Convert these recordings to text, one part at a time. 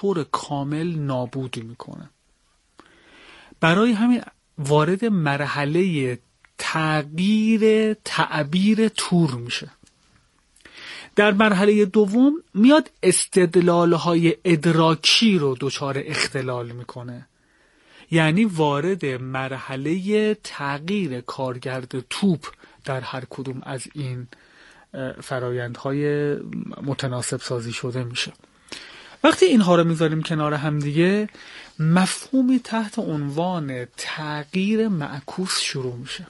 طور کامل نابود میکنه. برای همین وارد مرحله تغییر تعبیر تور میشه. در مرحله دوم میاد استدلالهای ادراکی رو دچار اختلال میکنه، یعنی وارد مرحله تغییر کارگرد توپ در هر کدوم از این فرایندهای متناسب سازی شده میشه. وقتی اینها رو میذاریم کنار هم دیگه، مفهومی تحت عنوان تغییر معکوس شروع میشه.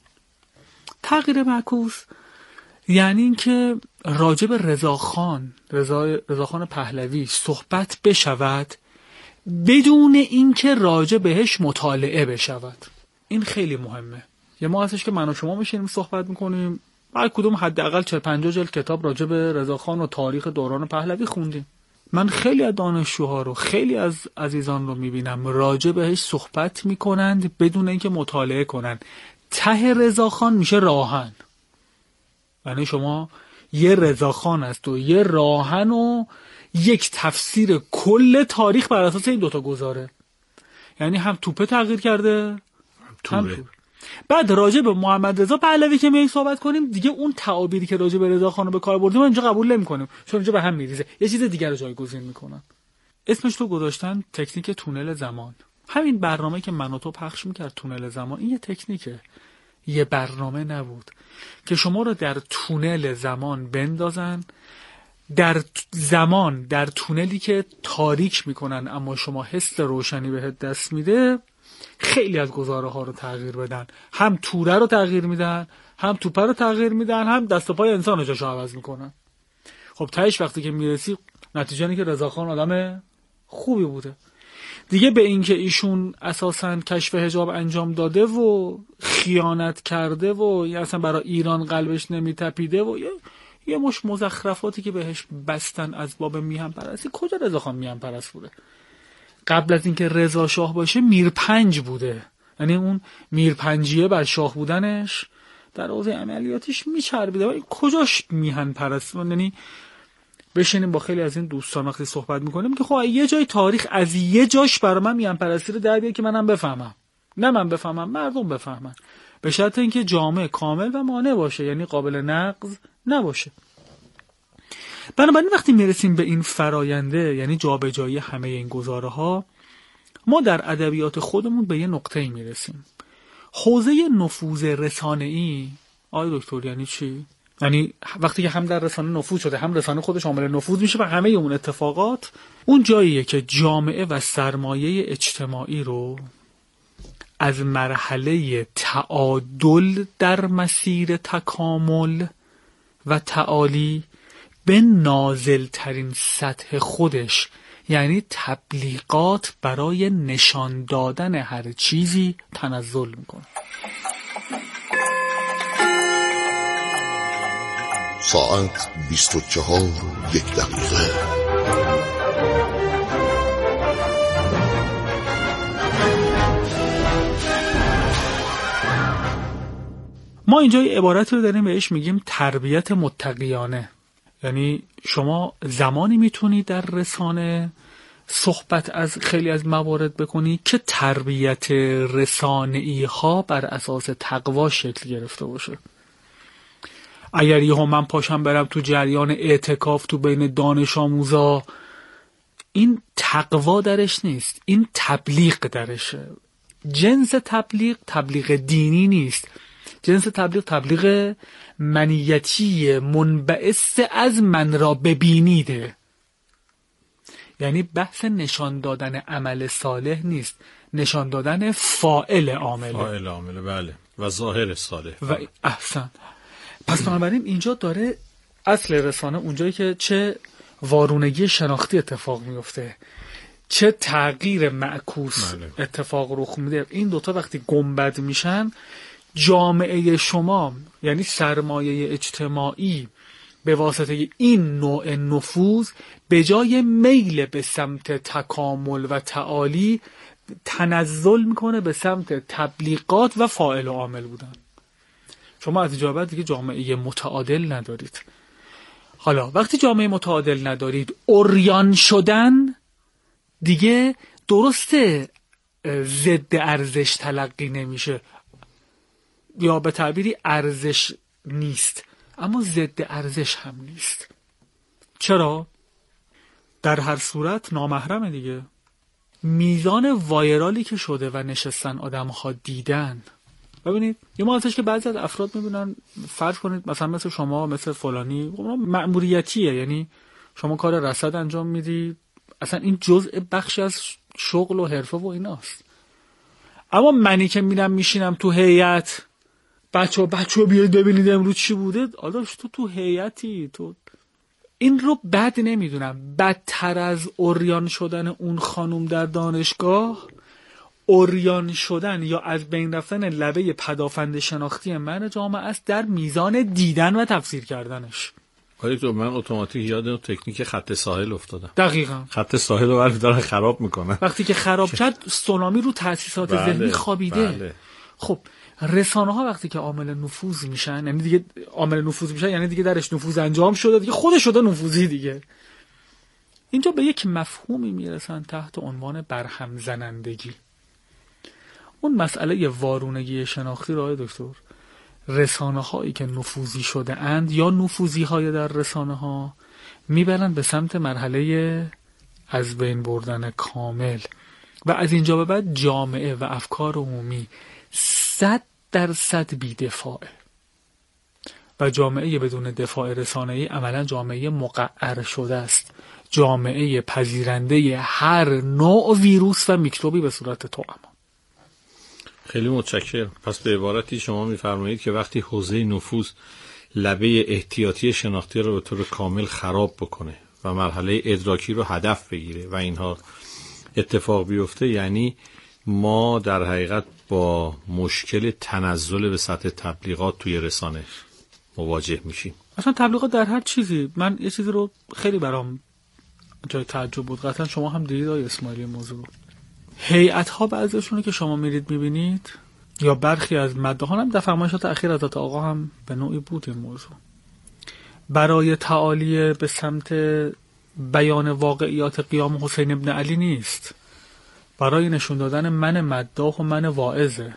تغییر معکوس یعنی اینکه راجب رضاخان پهلوی صحبت بشود بدون اینکه راجع بهش مطالعه بشود. این خیلی مهمه. یه ما هستش که من و شما میشینیم صحبت میکنیم، هر کدوم حداقل 40-50 جلد کتاب راجع به رضاخان و تاریخ دوران پهلوی خوندیم. من خیلی از دانشجوها رو، خیلی از عزیزان رو میبینم راجع بهش صحبت میکنند بدون اینکه مطالعه کنند. ته رضاخان میشه راهن. یعنی شما یه رضاخان هست و یه راهن و یک تفسیر کل تاریخ بر اساس این دوتا گزاره. یعنی هم توپه تغییر کرده هم توپه. بعد راجع به محمد رضا پهلوی که میایم صحبت کنیم دیگه، اون تعابیری که راجع به رضاخان به کار بردیم اینجا قبول نمی‌کنیم، چون اینجا به هم میریزه، یه چیز دیگر رو جایگزین میکنن. اسمش رو گذاشتن تکنیک تونل زمان. همین برنامه که من و تو پخش میکرد تونل زمان، این یه تکنیکه، یه برنامه نبود که شما رو در تونل زمان بندازن، در زمان در تونلی که تاریک میکنن اما شما حس روشنی بهت دست میده، خیلی از گزاره ها رو تغییر بدن. هم توره رو تغییر میدن، هم توپه رو تغییر میدن، هم دست و پای انسان رو جاشو عوض میکنن. خب تهش وقتی که میرسی نتیجه اینه که رضاخان آدم خوبی بوده دیگه. به این که ایشون اساساً کشف حجاب انجام داده و خیانت کرده و اصلا برای ایران قلبش نمیتپیده و یه مش مزخرفاتی که بهش بستن از باب میهن پرستی. کجا رضاخان میهن پرست بوده؟ قبل از اینکه رضا شاه باشه میرپنج بوده. یعنی اون میرپنجیه بر شاه بودنش در حوزه عملیاتیش میچربیده. ولی کجاش میهن پرست؟ یعنی بشینیم با خیلی از این دوستان وقتی صحبت میکنیم که خب یه جای تاریخ از یه جاش برای من میهن پرستی رو در بیاره که منم بفهمم، نه من بفهمم، مردم بفهمن، به شرط اینکه جامع کامل و مانع باشه، یعنی قابل نقض نباشه. بنابراین وقتی میرسیم به این فراینده، یعنی جابجایی همه این گزاره ها، ما در ادبیات خودمون به یه نقطه‌ای میرسیم. حوزه نفوذ رسانه‌ای، آقای دکتر، یعنی چی؟ یعنی وقتی که هم در رسانه نفوذ شده، هم رسانه خودش عامل نفوذ میشه و همه اون اتفاقات، اون جاییه که جامعه و سرمایه اجتماعی رو از مرحله تعادل در مسیر تکامل و تعالی به نازلترین سطح خودش، یعنی تبلیغات برای نشان دادن هر چیزی، تنزل میکنه. ساعت 24:01. ما اینجا یه عبارت رو داریم بهش میگیم تربیت متقیانه. یعنی شما زمانی میتونی در رسانه صحبت از خیلی از موارد بکنی که تربیت رسانه‌ای ها بر اساس تقوا شکل گرفته باشه. اگر یهو من پاشم برم تو جریان اعتکاف تو بین دانش آموزا، این تقوا درش نیست، این تبلیغ درشه. جنس تبلیغ دینی نیست، جنس تبلیغ منیتی منبعث از من را ببینیده. یعنی بحث نشان دادن عمل صالح نیست، نشان دادن فاعل عامله. فاعل عامله، بله، و ظاهر صالح. و احسن. پس بنابراین اینجا داره اصل رسانه اونجایی که چه وارونگی شناختی اتفاق میفته، چه تغییر معکوس اتفاق رخ میده. این دوتا وقتی گنبد میشن، جامعه شما یعنی سرمایه اجتماعی به واسطه این نوع نفوذ به جای میل به سمت تکامل و تعالی تنزل میکنه به سمت تبلیغات و فاعل و عامل بودن. شما از اینجا بعد دیگه جامعه متعادل ندارید. حالا وقتی جامعه متعادل ندارید، عریان شدن دیگه درسته ضد ارزش تلقی نمیشه یا به تعبیری ارزش نیست، اما ضد ارزش هم نیست. چرا؟ در هر صورت نامحرمه دیگه. میزان وایرالی که شده و نشستن آدم‌ها دیدن، ببینید یه موضوعش که بعضی از افراد میبینن، فرض کنید مثلا مثل شما، مثل فلانی، مأموریتیه، یعنی شما کار رصد انجام میدی، اصلا این جزء بخشی از شغل و حرفه و ایناست. اما منی که میرم میشینم تو هیئت، بچه بیاید ببینید امروز چی بوده، آداش تو هیئتی، تو این رو بد نمیدونم. بدتر از اوریان شدن اون خانم در دانشگاه، اوریان شدن یا از بین رفتن لبه پدافند شناختی من جامعه است در میزان دیدن و تفسیر کردنش. تو من اتوماتیک یاد تکنیک خط ساحل افتادم. دقیقاً خط ساحل رو برای دارن خراب میکنن. وقتی که خراب شد سونامی رو تأسیسات ذهنی خوابیده. بله. خب رسانه ها وقتی که عامل نفوذ میشن، یعنی دیگه عامل نفوذ میشن، یعنی دیگه درش نفوذ انجام شده، دیگه خودش شده نفوذی دیگه. اینجا به یک مفهومی میرسن تحت عنوان برهم زنندگی. اون مسئله وارونگی شناختی رو دکتر، رسانه هایی که نفوذی شده اند یا نفوذی های در رسانه ها میبرن به سمت مرحله از بین بردن کامل و از اینجا به بعد جامعه و افکار عمومی 100% بی‌دفاعه و جامعه بدون دفاع رسانه‌ای عملا جامعه مقعر شده است، جامعه پذیرنده هر نوع ویروس و میکروبی به صورت توأم. خیلی متشکرم. پس به عبارتی شما میفرمایید که وقتی حوزه نفوذ لبه احتیاطی شناختی رو به طور کامل خراب بکنه و مرحله ادراکی رو هدف بگیره و اینها اتفاق بیفته، یعنی ما در حقیقت با مشکل تنزل به سطح تبلیغات توی رسانه مواجه میشیم. اصلا تبلیغات در هر چیزی. من یه چیزی رو خیلی برام جای تعجب بود، قطعا شما هم دیدید آقای اسماعیلی موضوع رو. هیئت ها بعضیشونه که شما میرید میبینید یا برخی از مداحان هم در فرمایشات اخیر حضرت آقا هم به نوعی بود این موضوع، برای تعالی به سمت بیان واقعیات قیام حسین ابن علی نیست، برای نشون دادن من مداح و من واعظه.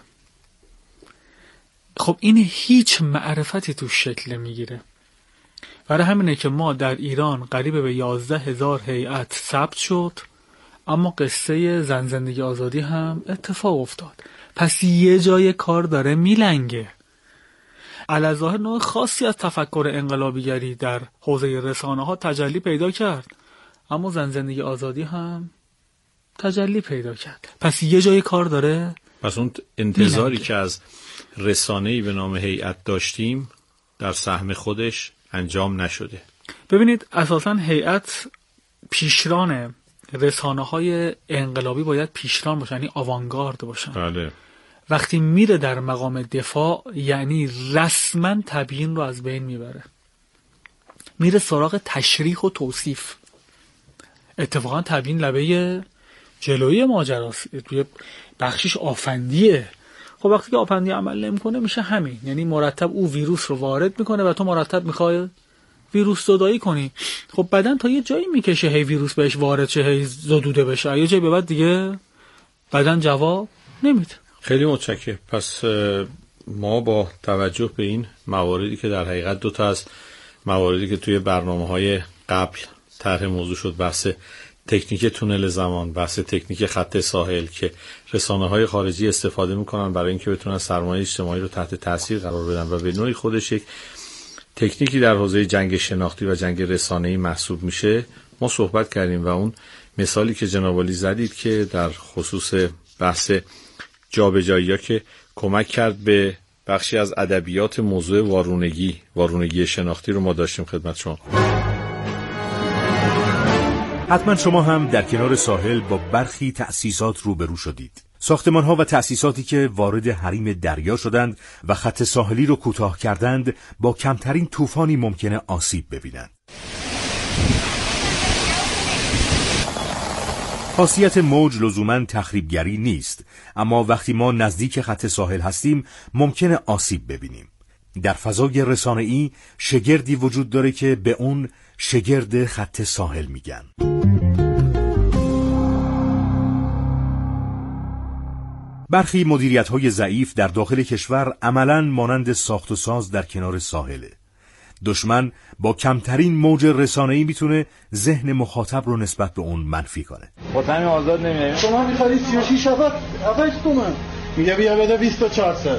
خب این هیچ معرفتی تو شکل میگیره. برای همینه که ما در ایران قریب به 11,000 هیئت ثبت شد، اما قصه زن زندگی آزادی هم اتفاق افتاد. پس یه جای کار داره میلنگه. علاوه نوع خاصی از تفکر انقلابیگری در حوزه رسانه ها تجلی پیدا کرد، اما زن زندگی آزادی هم تجلی پیدا کرد. پس یه جای کار داره. پس اون انتظاری که از رسانه‌ای به نام هیئت داشتیم در سهم خودش انجام نشده. ببینید اساساً هیئت پیشران رسانه‌های انقلابی باید پیشران باشن، یعنی آوانگارد باشن. بله. وقتی میره در مقام دفاع یعنی رسما تبیین رو از بین میبره، میره سراغ تشریح و توصیف. اتفاقا تبیین لبه جلوی ماجراست، توی بخشش آفندیه. خب وقتی که آفندی عمل نمیکنه میشه همین، یعنی مرتب او ویروس رو وارد میکنه و تو مرتب میخوای ویروس زدایی کنی. خب بدن تا یه جایی میکشه هی ویروس بهش وارد شه، هی زدوده بشه، یه جایی به بعد دیگه بدن جواب نمیده. خیلی متشکرم. پس ما با توجه به این مواردی که در حقیقت دو تا از مواردی که توی برنامه‌های قبل طرح موضوع شد، بحث تکنیک تونل زمان، بحث تکنیک خط ساحل که رسانه‌های خارجی استفاده می‌کنن برای اینکه بتونن سرمایه اجتماعی رو تحت تاثیر قرار بدن و به نوعی خودش یک تکنیکی در حوزه جنگ شناختی و جنگ رسانه‌ای محسوب میشه، ما صحبت کردیم و اون مثالی که جناب عالی زدید که در خصوص بحث جابجایی‌ها که کمک کرد به بخشی از ادبیات موضوع وارونگی شناختی رو ما داشتیم خدمت شما. حتما شما هم در کنار ساحل با برخی تأسیسات روبرو شدید. ساختمان‌ها و تأسیساتی که وارد حریم دریا شدند و خط ساحلی رو کوتاه کردند با کمترین طوفانی ممکنه آسیب ببینند. خاصیت موج لزوماً تخریبگری نیست، اما وقتی ما نزدیک خط ساحل هستیم ممکنه آسیب ببینیم. در فضای رسانه‌ای شگردی وجود داره که به اون شگرد خط ساحل میگن. برخی مدیریت‌های ضعیف در داخل کشور عملاً مانند ساخت و ساز در کنار ساحله. دشمن با کمترین موج رسانه‌ای میتونه ذهن مخاطب رو نسبت به اون منفی کنه. وطن آزاد نمی‌ایم. شما می‌خواید 36 7 تومن. میگه بیا بده 24 سال.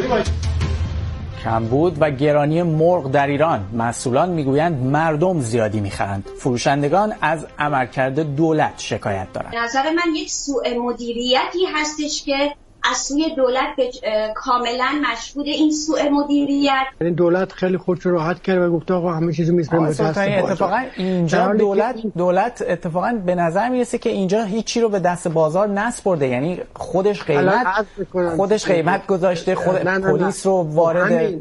کمبود و گرانی مرغ در ایران. مسئولان میگویند مردم زیادی میخرند. فروشندگان از عملکرد دولت شکایت دارند. نظر من یک سوء مدیریتی هستش که از سوی دولت کاملا مشهود این سوء مدیریت. این دولت خیلی خودش راحت کرد و گفت آقا همه چیزو میذاریم به دست بازار. اتفاقا اینجا دولت اتفاقا به نظر میرسه که اینجا هیچی رو به دست بازار نسپرده، یعنی خودش قیمت گذاشته، پلیس رو وارد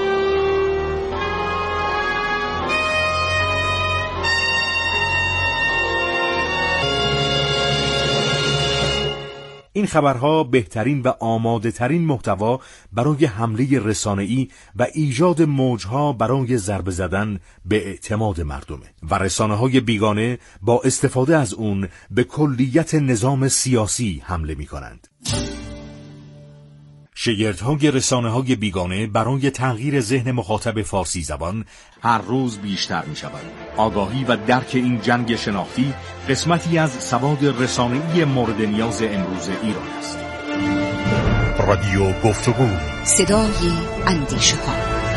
این خبرها بهترین و آماده ترین محتوا برای حمله رسانه‌ای و ایجاد موجها برای ضربه زدن به اعتماد مردمه و رسانه‌های بیگانه با استفاده از اون به کلیت نظام سیاسی حمله می‌کنند. شگردهای رسانه‌های بیگانه برای تغییر ذهن مخاطب فارسی زبان هر روز بیشتر می‌شود. آگاهی و درک این جنگ شناختی قسمتی از سواد رسانه‌ای مورد نیاز امروز ایران است. رادیو گفتگو، صدای اندیشه‌ها.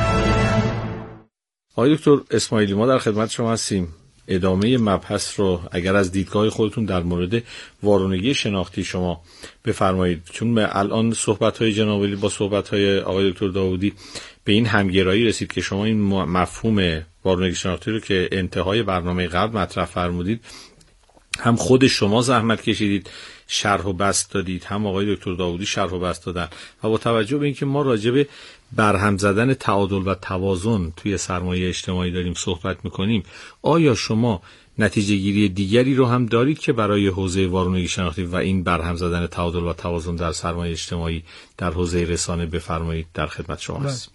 آقای دکتر اسماعیلی، ما در خدمت شما هستیم. ادامه مبحث رو اگر از دیدگاه خودتون در مورد وارونگی شناختی شما بفرمایید، چون الان صحبت‌های جناب ولی با صحبت‌های آقای دکتر داوودی به این همگرایی رسید که شما این مفهوم وارونگی شناختی رو که انتهای برنامه قبل مطرح فرمودید، هم خود شما زحمت کشیدید شرح و بسط دادید، هم آقای دکتر داوودی شرح و بسط دادن و با توجه به اینکه ما راجع به برهم زدن تعادل و توازن توی سرمایه اجتماعی داریم صحبت میکنیم، آیا شما نتیجه گیری دیگری رو هم دارید که برای حوزه وارونگی شناختی و این برهم زدن تعادل و توازن در سرمایه اجتماعی در حوزه رسانه بفرمایید؟ در خدمت شما هست.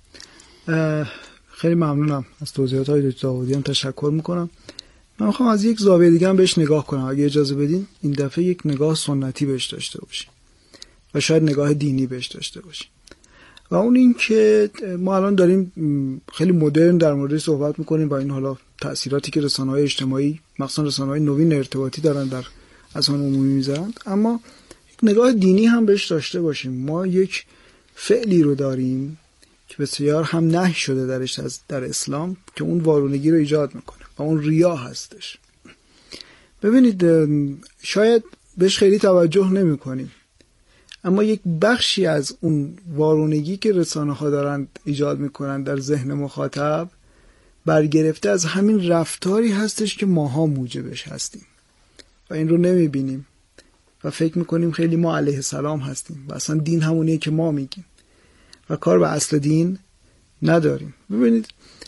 خیلی ممنونم از توضیحات های دکتر داوودی، هم تشکر میکنم. من میخوام از یک زاویه دیگه هم بهش نگاه کنم، اگه اجازه بدین. این دفعه یک نگاه سنتی بهش داشته باشیم و شاید نگاه دینی بهش داشته باشیم، و اون این که ما الان داریم خیلی مدرن در مورد صحبت میکنیم و این حالا تأثیراتی که رسانه‌های اجتماعی مخصوصا رسانه‌های نوین ارتباطی دارن در اذهان عمومی میذارن، اما یک نگاه دینی هم بهش داشته باشیم. ما یک فعلی رو داریم که بسیار هم نهی شده درش در اسلام که اون وارونگی رو ایجاد میکنه و اون ریا هستش. ببینید، شاید بهش خیلی توجه نمیکنیم، اما یک بخشی از اون وارونگی که رسانه‌ها دارن ایجاد میکنن در ذهن مخاطب برگرفته از همین رفتاری هستش که ماها موجبش هستیم و این رو نمیبینیم و فکر میکنیم خیلی ما علیه السلام هستیم و اصلا دین همونیه که ما میگیم و کار به اصل دین نداریم. ببینید،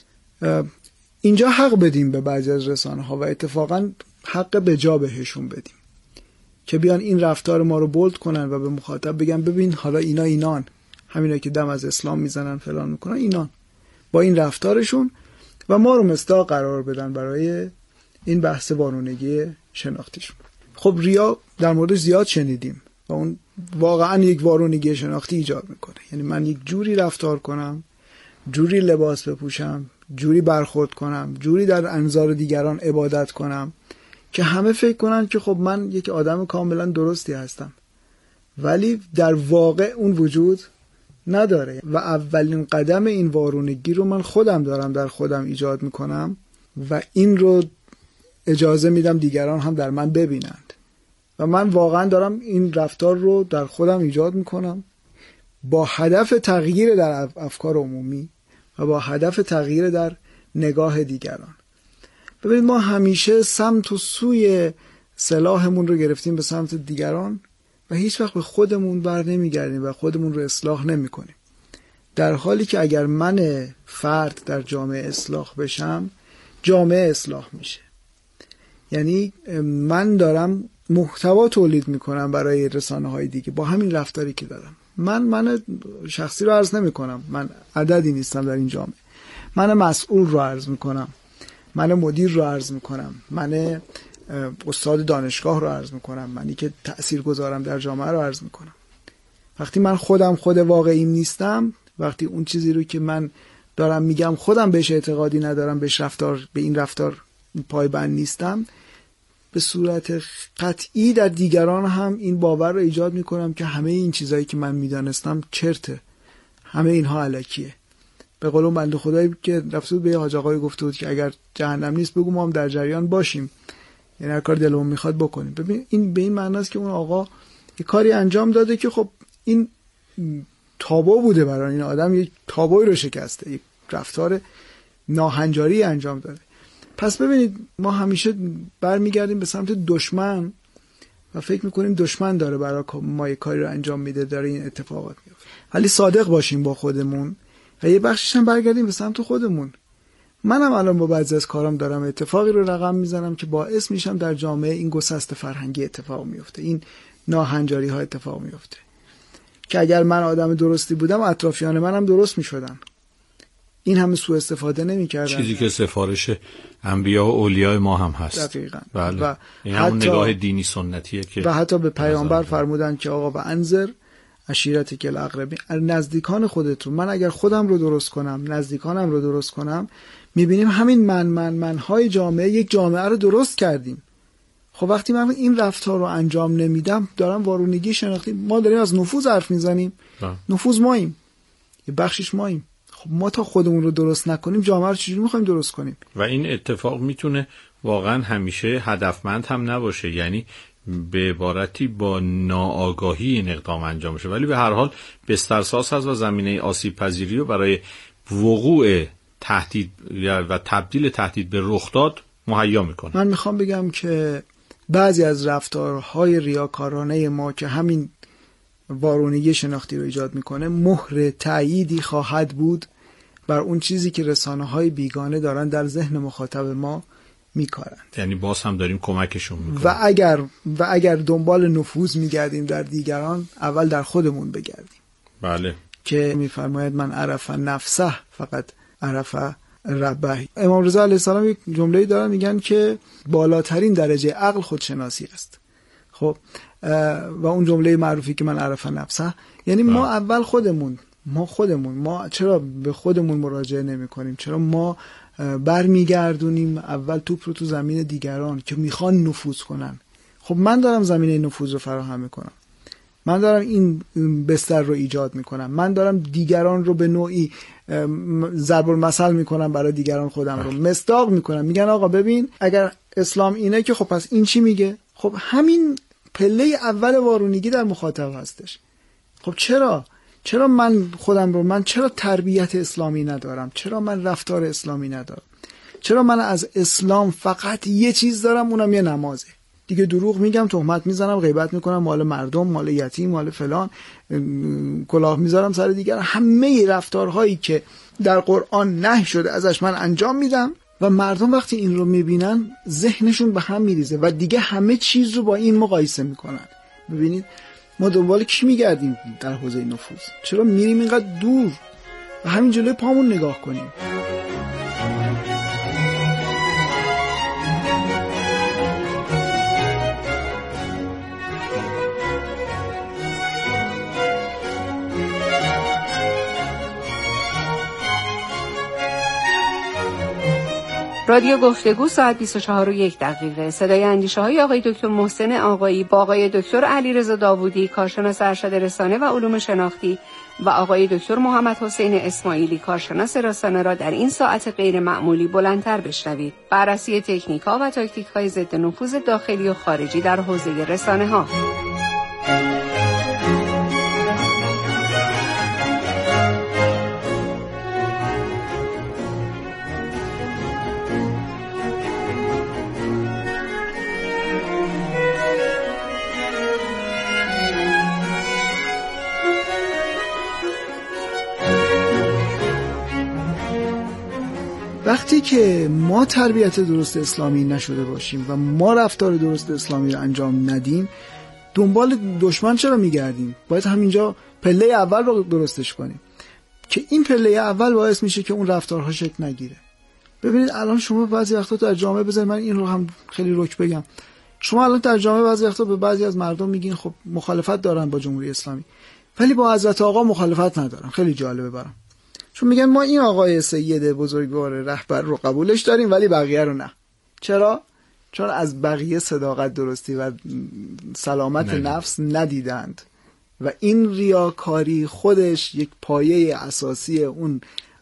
اینجا حق بدیم به بعضی از رسانه‌ها و اتفاقا حق به جا بهشون بدیم که بیان این رفتار ما رو بولد کنن و به مخاطب بگن ببین حالا اینان همینا که دم از اسلام میزنن فلان میکنن، اینان با این رفتارشون و ما رو مصداق قرار بدن برای این بحث وارونگی شناختیشون. خب ریا در موردش زیاد شنیدیم و اون واقعا یک وارونگی شناختی ایجاد میکنه. یعنی من یک جوری رفتار کنم، جوری لباس بپوشم، جوری برخورد کنم، جوری در انظار دیگران عبادت کنم که همه فکر کنن که خب من یک آدم کاملا درستی هستم، ولی در واقع اون وجود نداره و اولین قدم این وارونگی رو من خودم دارم در خودم ایجاد میکنم و این رو اجازه میدم دیگران هم در من ببینند و من واقعا دارم این رفتار رو در خودم ایجاد میکنم با هدف تغییر در افکار عمومی و با هدف تغییر در نگاه دیگران. ببینید، ما همیشه سمت و سوی سلاحمون رو گرفتیم به سمت دیگران و هیچ وقت به خودمون بر نمیگردیم و خودمون رو اصلاح نمی کنیم، در حالی که اگر من فرد در جامعه اصلاح بشم، جامعه اصلاح میشه. یعنی من دارم محتوا تولید میکنم برای رسانه‌های دیگه با همین رفتاری که دارم. من شخصی رو عرض نمی کنم، من عددی نیستم در این جامعه، من مسئول رو عرض میکنم، من مدیر رو عرض میکنم، من استاد دانشگاه رو عرض میکنم، منی که تأثیر گذارم در جامعه رو عرض میکنم. وقتی من خودم خود واقعیم نیستم، وقتی اون چیزی رو که من دارم میگم خودم بهش اعتقادی ندارم، به این رفتار پایبند نیستم، به صورت قطعی در دیگران هم این باور رو ایجاد میکنم که همه این چیزایی که من میدانستم چرته، همه اینها الکیه. به قول اون بنده خدایی که رفته بود به حاج آقای گفته بود که اگر جهنم نیست بگو ما هم در جریان باشیم، یعنی هر کار دلمون میخواد بکنیم. ببین این به این معنی است که اون آقا یه کاری انجام داده که خب این تابو بوده برای این آدم، یک تابوی رو شکسته، یک رفتار ناهنجاری انجام داده. پس ببینید ما همیشه برمیگردیم به سمت دشمن و فکر میکنیم دشمن داره برای ما یک کاری رو انجام میده، داره این اتفاقات میفته. ولی صادق باشیم با خودمون و یه بخشش هم برگردیم به سمت خودمون. منم الان با بعضی از کارام دارم اتفاقی رو رقم میزنم که باعث میشم در جامعه این گسست فرهنگی اتفاق میفته، این ناهنجاری ها اتفاق میفته که اگر من آدم درستی بودم اطرافیان منم درست میشدن، این همه سوء استفاده نمی‌کردن. چیزی که سفارش انبیا و اولیاء ما هم هست. دقیقاً. بله. و این همون نگاه دینی سنتیه که و حتی به پیامبر فرمودن که آقا و انذر عشیرتک الاقربین، نزدیکان خودت رو. من اگر خودم رو درست کنم، نزدیکانم رو درست کنم، می‌بینیم همین منهای جامعه یک جامعه رو درست کردیم. خب وقتی من این رفتار رو انجام نمیدم، دارم وارونگی شناختی، ما داریم از نفوذ حرف میزنیم. نفوذ ماییم، یه بخشش ماییم. خب ما تا خودمون رو درست نکنیم جامعه رو چجوری می‌خوایم درست کنیم؟ و این اتفاق میتونه واقعا همیشه هدفمند هم نباشه، یعنی به عبارتی با ناآگاهی این اقدام انجام شه، ولی به هر حال بسترساز هست و زمینه آسیب پذیری رو برای وقوع تهدید و تبدیل تهدید به رخداد مهیا میکنه. من میخوام بگم که بعضی از رفتارهای ریاکارانه ما که همین وارونگی شناختی رو ایجاد میکنه، مهر تأییدی خواهد بود بر اون چیزی که رسانه‌های بیگانه دارن در ذهن مخاطب ما میکارن. یعنی باز هم داریم کمکشون میکنیم. و اگر دنبال نفوذ میگردیم در دیگران، اول در خودمون بگردیم. بله. که میفرماید من عرف نفسه فقط عرف ربه. امام رضا علیه السلام یک جمله‌ای دارن میگن که بالاترین درجه عقل خودشناسی است. خب و اون جمله معروفی که من عرف نفسه، یعنی ما اول خودمون ما چرا به خودمون مراجعه نمی کنیم؟ چرا ما برمیگردونیم اول توپ رو تو زمین دیگران که میخوان نفوذ کنن؟ خب من دارم زمینه نفوذ رو فراهم میکنم، من دارم این بستر رو ایجاد میکنم، من دارم دیگران رو به نوعی ضرب المثل میکنم برای دیگران، خودم رو مصداق میکنم. میگن آقا ببین اگر اسلام اینه که خب پس این چی میگه؟ خب همین پله اول وارونگی در مخاطب هستش. خب چرا من خودم رو، من چرا تربیت اسلامی ندارم؟ چرا من رفتار اسلامی ندارم؟ چرا من از اسلام فقط یه چیز دارم، اونم یه نمازه؟ دیگه دروغ میگم، تهمت میزنم، غیبت میکنم، مال مردم، مال یتیم، مال فلان، کلاه میذارم سر دیگر. همه رفتارهایی که در قرآن نهی شده ازش من انجام میدم و مردم وقتی این رو میبینن ذهنشون به هم میریزه و دیگه همه چیز رو با این مقایسه میکنن. ببینید ما دنبال کی میگردیم در حوزه نفوذ؟ چرا میریم اینقدر دور و همین جلوی پامون نگاه کنیم؟ رادیو گفتگو ساعت 24:01. صدای اندیشه های آقای دکتر محسن آقایی با آقای دکتر علیرضا داوودی، کارشناس ارشد رسانه و علوم شناختی، و آقای دکتر محمد حسین اسماعیلی، کارشناس رسانه را در این ساعت غیر معمولی بلندتر بشنوید. بررسی تکنیک ها و تاکتیک های ضد نفوذ داخلی و خارجی در حوزه رسانه ها. وقتی که ما تربیت درست اسلامی نشده باشیم و ما رفتار درست اسلامی رو انجام ندیم، دنبال دشمن چرا میگردیم؟ باید همینجا پله اول رو درستش کنیم که این پله اول باعث میشه که اون رفتارها شکل نگیره. ببینید الان شما بعضی وقتا در جامعه، بذارید من این رو هم خیلی رک بگم، شما الان در جامعه بعضی وقتا به بعضی از مردم میگین خب مخالفت دارن با جمهوری اسلامی، ولی با حضرت آقا مخالفت ندارن. خیلی جالبه برام، چون میگن ما این آقای سید بزرگوار رهبر رو قبولش داریم ولی بقیه رو نه. چرا؟ چون از بقیه صداقت، درستی و سلامت نفس ندیدند و این ریاکاری خودش یک پایه اساسی اون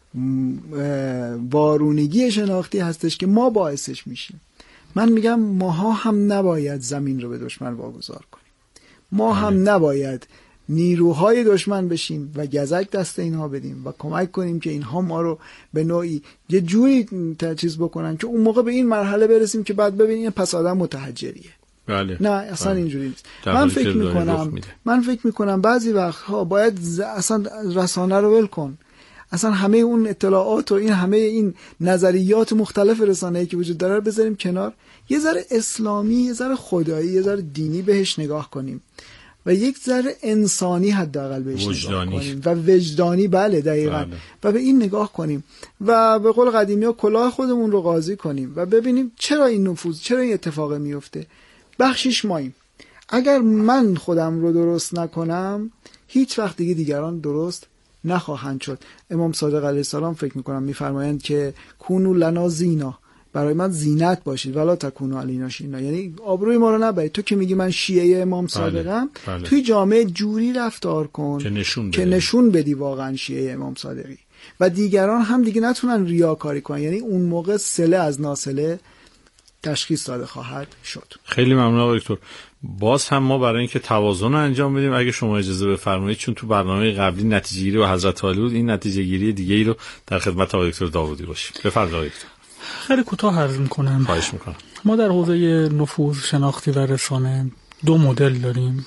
وارونگی شناختی هستش که ما باعثش میشیم. من میگم ماها هم نباید زمین رو به دشمن واگذار کنیم، ما هم نباید نیروهای دشمن بشیم و گزک دست اینها بدیم و کمک کنیم که اینها ما رو به نوعی یه جوری تجهیز بکنن که اون موقع به این مرحله برسیم که بعد ببینیم پس آدم متحجریه. بله. نه اصلا اینجوری نیست. من فکر میکنم بعضی وقتها باید اصلا رسانه رو ول کن، اصلا همه اون اطلاعات و همه این نظریات مختلف رسانه‌ای که وجود داره رو بذاریم کنار، یه ذره اسلامی، یه ذره خدایی، یه ذره دینی بهش نگاه کنیم و یک ذره انسانی حداقل بهش نگاه کنیم و وجدانی. بله دقیقاً. بله. و به این نگاه کنیم و به قول قدیمی‌ها کلاه خودمون رو قاضی کنیم و ببینیم چرا این نفوذ، چرا این اتفاق میفته. بخشش ماییم. اگر من خودم رو درست نکنم هیچ وقت دیگران درست نخواهند شد. امام صادق علیه السلام فکر میکنم میفرمایند که کونو لنا زینا، برای من زینت باشید ولا تکونو علینا شینا، یعنی آبروی ما رو نبرید. تو که میگی من شیعه امام صادقم، بله. توی جامعه جوری رفتار کن که نشون بدی واقعا شیعه امام صادقی و دیگران هم دیگه نتونن ریاکاری کنن، یعنی اون موقع صله از ناصله تشخیص داده خواهد شد. خیلی ممنون آقای دکتر. باز هم ما برای اینکه توازن رو انجام بدیم اگه شما اجازه بفرمایید، چون تو برنامه قبلی نتیجه گیری و حضرت عالی بود، این نتیجه گیری دیگه ای رو در خدمت آقای دکتر داوودی باشیم. بفرمایید آقای دکتر. خیلی کوتاه عرض می‌کنم. خواهش می‌کنم. ما در حوزه نفوذ شناختی و رسانه 2 مدل داریم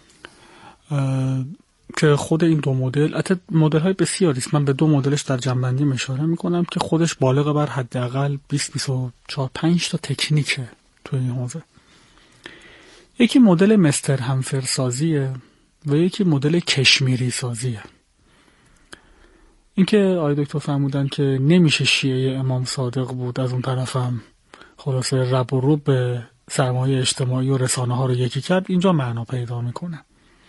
که خود این 2 مدل، البته مدل‌های بسیاری است، من به 2 مدلش در جنبندی اشاره می‌کنم که خودش بالغ بر حداقل 20-25 تا تکنیکه تو این حوزه. یکی مدل مستر همفر سازیه و یکی مدل کشمیری سازیه. اینکه آقای دکتر فرمودن که نمیشه شیعه امام صادق بود، از اون طرفم خلاصه رب و روب به سرمایه اجتماعی و رسانه ها رو یکی کرد، اینجا معنا پیدا میکنه.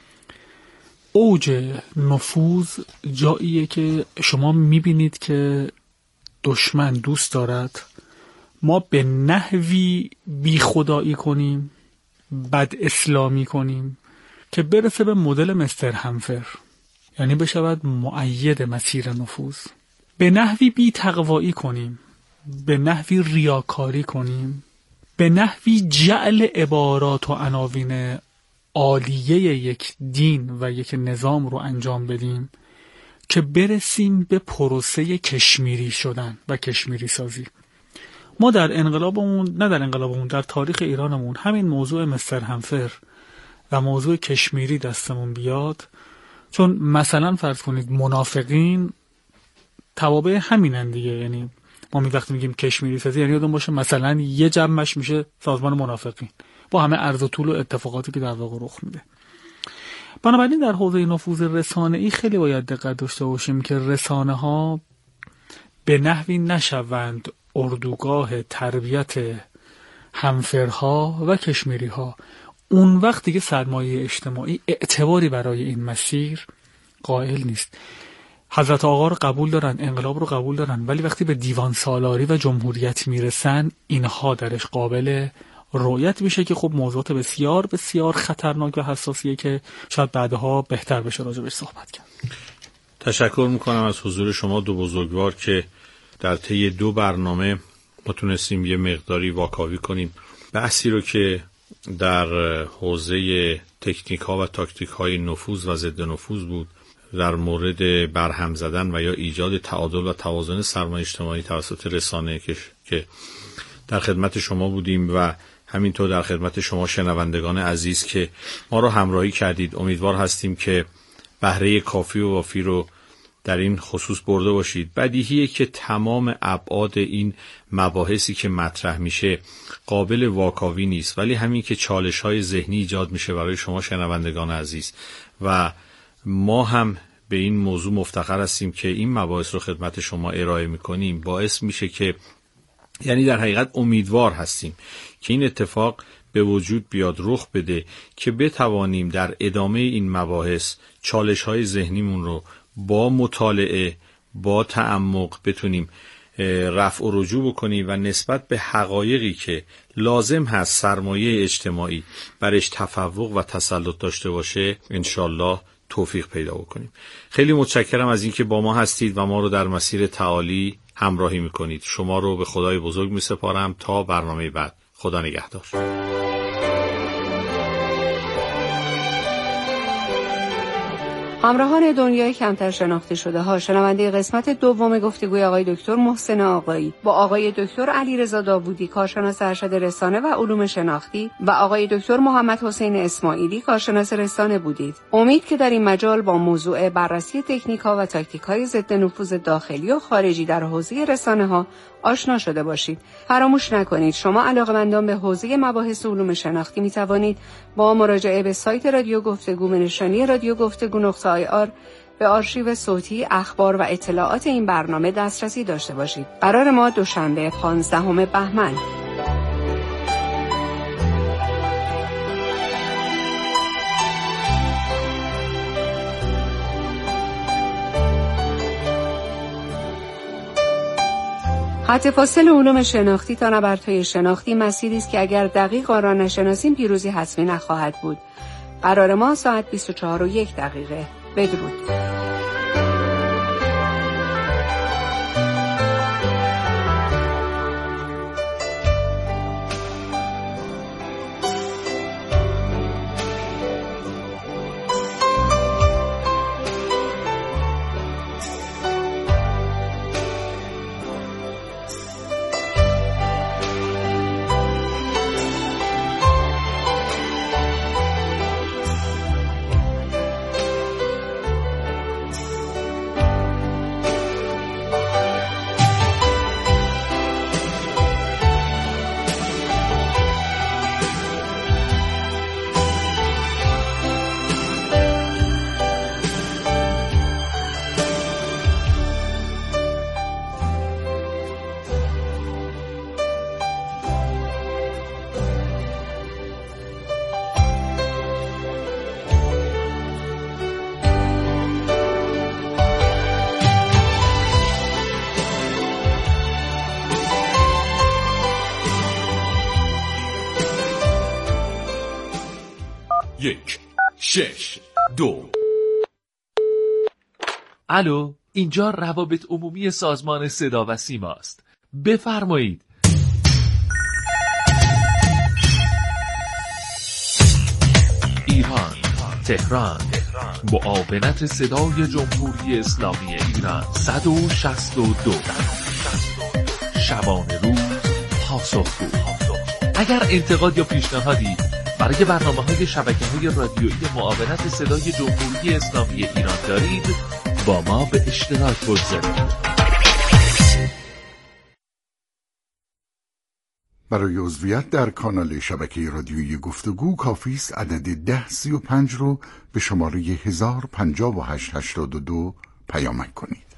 اوج نفوذ جاییه که شما میبینید که دشمن دوست دارد ما به نحوی بی خدایی کنیم، بد اسلامی کنیم که برسه به مدل مستر همفر، یعنی بشود مؤید مسیر نفوذ. به نحوی بی تقوایی کنیم، به نحوی ریاکاری کنیم، به نحوی جعل عبارات و عناوین عالیه یک دین و یک نظام رو انجام بدیم که برسیم به پروسه کشمیری شدن و کشمیری سازی. ما در انقلابمون در تاریخ ایرانمون همین موضوع مستر همفر و موضوع کشمیری دستمون بیاد، چون مثلا فرض کنید منافقین توابع همینن دیگه، یعنی ما وقتی میگیم کشمیری سازی یعنی یادم باشه مثلا یه جمعش میشه سازمان منافقین با همه عرض و طول و اتفاقاتی که در واقع رخ میده. بنابراین در حوزه نفوذ رسانه‌ای خیلی باید دقت داشته باشیم که رسانه ها به نحوی نشوند اردوگاه تربیت همفرها و کشمیریها. اون وقت دیگه سرمایه اجتماعی اعتباری برای این مسیر قائل نیست. حضرت آقا رو قبول دارن، انقلاب رو قبول دارن، ولی وقتی به دیوان سالاری و جمهوریت میرسن اینها درش قابل رؤیت میشه که خب موضوعات بسیار بسیار خطرناک و حساسیه که شاید بعدها بهتر بشه راجع بهش صحبت کرد. تشکر میکنم از حضور شما 2 بزرگوار که در طی 2 برنامه ما تونستیم یه مقداری واکاوی کنیم بحثی رو که در حوزه تکنیک ها و تاکتیک های نفوذ و ضد نفوذ بود، در مورد برهم زدن و یا ایجاد تعادل و توازن سرمایه اجتماعی توسط رسانه که در خدمت شما بودیم و همینطور در خدمت شما شنوندگان عزیز که ما رو همراهی کردید. امیدوار هستیم که بهره کافی و وافی رو در این خصوص برده باشید. بدیهیه که تمام ابعاد این مباحثی که مطرح میشه قابل واکاوی نیست، ولی همین که چالش‌های ذهنی ایجاد میشه برای شما شنوندگان عزیز و ما هم به این موضوع مفتخر هستیم که این مباحث رو خدمت شما ارائه میکنیم، باعث میشه که یعنی در حقیقت امیدوار هستیم که این اتفاق به وجود بیاد، رخ بده که بتوانیم در ادامه این مباحث چالش‌های ذهنیمون رو با مطالعه، با تعمق بتونیم رفع و رجوع بکنیم و نسبت به حقایقی که لازم هست سرمایه اجتماعی برش تفوق و تسلط داشته باشه انشالله توفیق پیدا بکنیم. خیلی متشکرم از اینکه با ما هستید و ما رو در مسیر تعالی همراهی میکنید. شما رو به خدای بزرگ میسپارم تا برنامه بعد. خدا نگهدار. همراهان دنیای کمتر شناخته شده ها، شنونده قسمت دوم گفتگوی آقای دکتر محسن آقایی با آقای دکتر علیرضا داوودی، کارشناس ارشد رسانه و علوم شناختی، و آقای دکتر محمد حسین اسماعیلی، کارشناس رسانه بودید. امید که در این مجال با موضوع بررسی تکنیک‌ها و تاکتیک‌های ضد نفوذ داخلی و خارجی در حوزه رسانه‌ها آشنا شده باشید. فراموش نکنید شما علاقه‌مندان به حوزه مباحث علوم شناختی می توانید با مراجعه به سایت رادیو گفتگو به نشانی radiogoftegu.ir به آرشیو صوتی، اخبار و اطلاعات این برنامه دسترسی داشته باشید. قرار ما دوشنبه 15 بهمن. خط فاصل علوم شناختی تا نبردهای شناختی مسیری است که اگر دقیق آن را نشناسیم پیروزی حتمی نخواهد بود. قرار ما ساعت 24:01. بدرود. یک 6 2. الو، اینجا روابط عمومی سازمان صدا و سیما است. بفرمایید. ایران، تهران، معاونت صدای جمهوری اسلامی ایران 162. شبانه روز پاسخگو. اگر انتقاد یا پیشنهادی برای برنامه‌های شبکه‌های رادیویی معاونت صدای جمهوری اسلامی ایران دارید، با ما به اشتراک بگذارید. برای عضویت در کانال شبکه رادیویی گفتگو کافی است عدد 1035 رو به شماره 105882 پیامک کنید.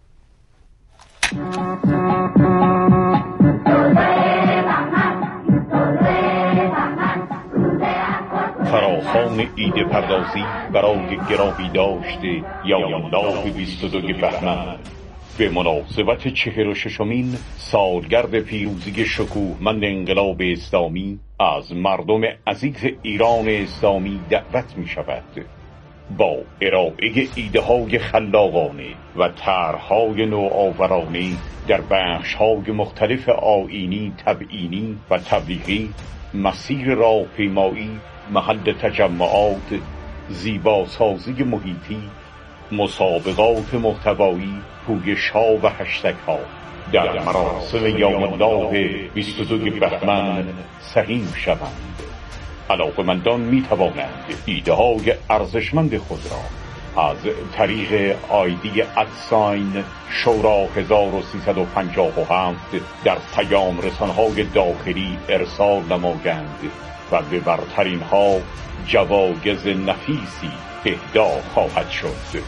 فراخوان ایده پردازی برای گرامی داشته یالله 22 بهمن به مناسبت 46مین سالگرد پیروزی شکوهمند انقلاب اسلامی از مردم عزیز ایران اسلامی دعوت می شود با ارائه ایده های خلاقانه و طرح‌های نوآورانه در بخش‌های مختلف آیینی، تبیینی و تبلیغی، مسیر راهپیمایی، محل تجمعات، زیباسازی محیطی، مسابقات محتوایی، پویش‌ها و هشتگ‌ها در مراسم یوم الله 22 بهمن سهیم شوند. علاقه‌مندان می‌توانند ایده‌های ارزشمند خود را از طریق آیدی ادساین شورا 1357 در پیام رسان‌های داخلی ارسال نمایند و به برترین ها جوایز نفیسی اهدا خواهد شد.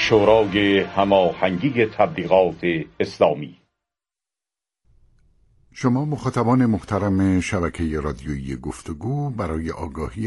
شورای هماهنگی تبلیغات اسلامی. شما مخاطبان محترم شبکه رادیویی گفتگو برای آگاهی